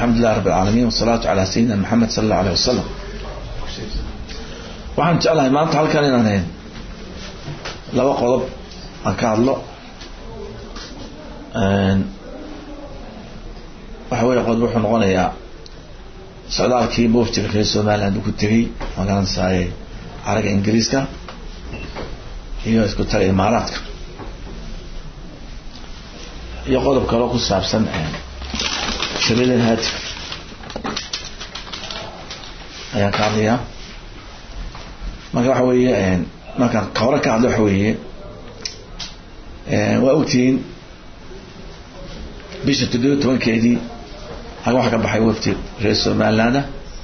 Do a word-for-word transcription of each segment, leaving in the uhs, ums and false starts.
الحمد لله رب العالمين والصلاة على سيدنا محمد صلى الله عليه وسلم. وحن جعلها ما تعال كان هنا لو قلب أكاد له وحوي قلب روح نغنيا سعداء كي بوفتي في السومال عندك كتير وكان ساي عرق إنجليز كا هي اسكت ترى الإمارات يقول بكرة قصة بسنة شريل الهاتف أيا كارليا ما كان حويه يعني ما كان قارة كعدو حويه وأوتين بيش تدو توين كيدي هاي واحد كان بحي وفتي رئيس المعلانة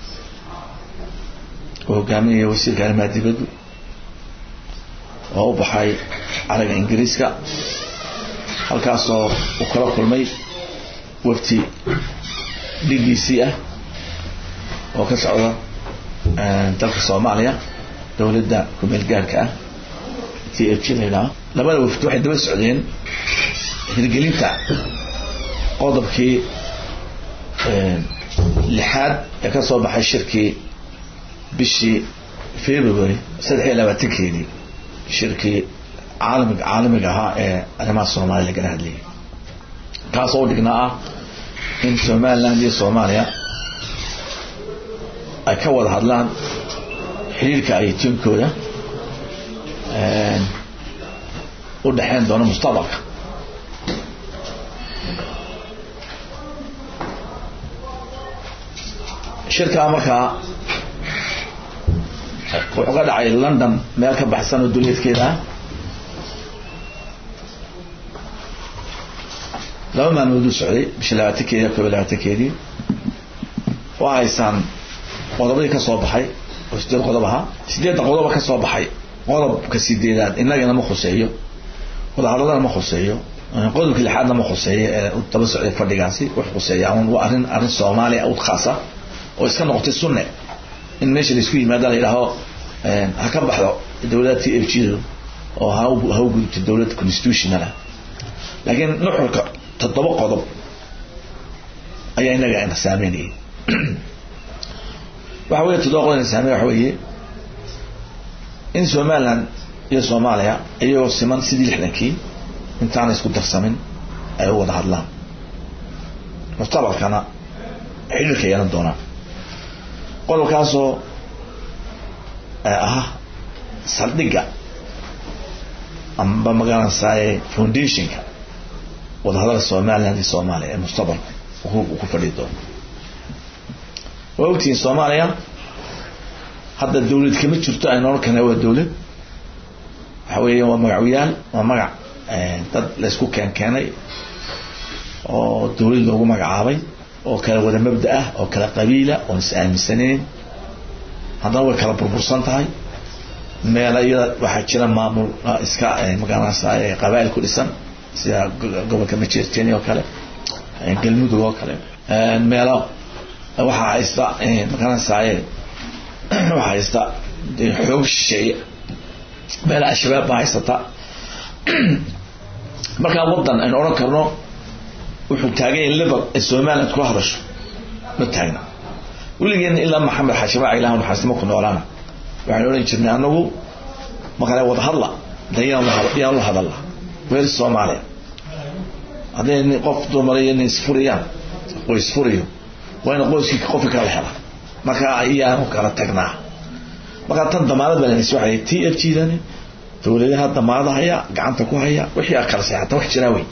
وهو كامل يوصل كلمات بدو وهو بحي على الإنجليز كا halkaasoo uu kala kulmay wafti B B C ah oo ka socda dalka Soomaaliya dawladda ku meel gaarka ah T F G leeyahay labada wafti waxay daba socdeen hirgelinta qodobkii lixaad ee ka soo baxay shirkii bishii February saddex iyo labaatan-keedii shirkii عالم عالم جها أنا مع الصومال اللي قاعد لي كاسو دقنا إن الصومال لاندي الصومالية أكود هذلان حليل كأي تيم كودا ودحين دون مستبق شركة أمريكا وقعد على لندن ما كان بحسن الدنيا كده لو ما نودو سعودي مش لا تكيدي قبل لا تكيدي وعيسان قضبي كسو بخاي وسديد قضبها سديد قضبها كسو بخاي قضب كسيديداد ان لغنا ما خصيو ودعلنا ما خصيو قضب كل حد ما خصيو تبع سعودي فدغاسي wax خصيو oo arin arin Soomaali oo khaasa oo iska noqotay sunne in meesha isku yimaadaan ilaaho ha ka baxdo dawladda T F G oo ha ha u gudubtay dawladda constitutional laakiin nuxurka تطبق قضب أي نجا إن ساميني وحوي تطبق إن سامي وحوي إن سومالا يا سوماليا أيوة سمان سيدي الحنكي إن تعني يسكت تفسمين أيوة وضع الله وطبعا كان حلو كي يندونا قالوا كاسو آه صدقة أم بمجال ساي فونديشن وهذا الصومالي هذه الصومالية المستقبل وهو وكفريته وقتي الصومالية هذا الدولة كم تشوفته أنا أقول كان هو الدولة حوالي ومعويال ومع تد لسكو كان كاني أو الدولة اللي هو مجعابي أو كان وده مبدأه أو كان قبيلة أو نسأل سنين هذا هو كان بروبورسنت هاي ما لا يلا واحد شلا معمول إسكا مكان ساي قبائل كل سنة سيا قبل كم تشيني وكله قلمود وكله مالا waxa haysta ee markaan saayay waxa haysta xoog shay meel ashbaab haysata marka wadan aan oran karno wuxuu taagay level Soomaaliland ku hadasho ma taagna waligeena ilaa Maxamed Xashima ilaahu xasimo ku noolaana waxaan oran jirnay anagu marka wada hadla dayaan la hadla weel Soomaaliya hadeen qof dumarayeen isfuriyaan oo isfuriyo وأنا أقول شيء قفل كلا حلا ما كان أيام كلا تجناه ما كان تندمارات بين السواحل تي إف جي ذاني تقول لها الدمارات هيا قعدت كوا هيا وحيا أكثر ساعة توح جراوي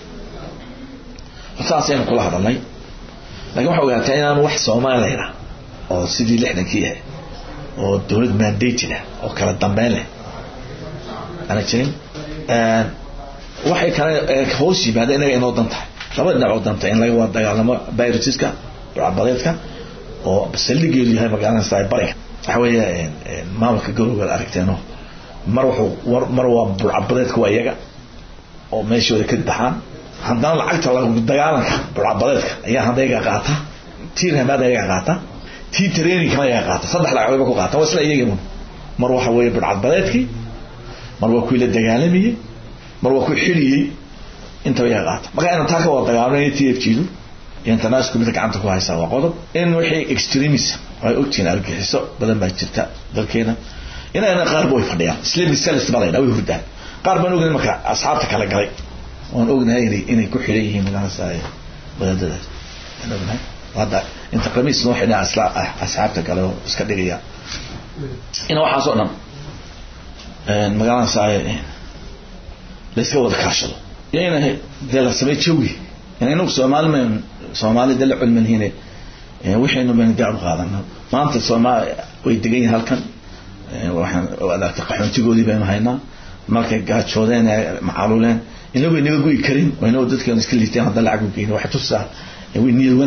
أساسا كل هذا لي لكن وحوي تاني وح سومالي هنا أو سيدي اللي إحنا كيه أو الدولة مانديتنا أو كلا الدمالة أنا كشين وحي كان خوشي بعدين أنا نودن تح لابد نعودن تح إن لا يوضع على بايرتسكا بعبادتك oo basaligeedu yahay magaalada Saybari waxaweye maamulka gowga aragteeno mar wuxuu mar waa bulcabadeedka waa iyaga oo meeshooda ka baxaan haddana lacagta lagu dagaalanka bulcabadeedka ayaa hadayga qaata tiin hamada iyaga qaata tii training kama iyaga qaata saddex lacag ku qaata wasla iyaga mar waxa weeye bulcabadeedkii mar waa ku ila dagaalamiyay mar waa ku xiliyay inta iyaga qaata marka inta ka wada dagaalanay T F G international community gacanta ku haysa waa qodob in wixii extremism ay ogtiin argagixiso badan baa jirta dalkeena inayna qaar way fadhiyaan isla misalis balayna way hurdaan qaar baan ognahay marka asxaabta kala galay oon ognahay inay ku xiran yihiin magacaasay wadada anaguna wada inta qamiis noo xidhaa asla asxaabta kale oo iska dhigaya ina waxa soo dhan een magacaasay la iska wada kaashado yana dela samay jawi inaynu Soomaaliman Soomaali dal cilmi hina waxaynu baan gaar qaadana maanta Soomaali way degan halkan waxaan wada qaxoontigoodii baan haynaa markay gaajoodeen macaaluleen inagu inagu goy karin wayna dadka iska liiteen hadda lacag u geeyay waxa tusaa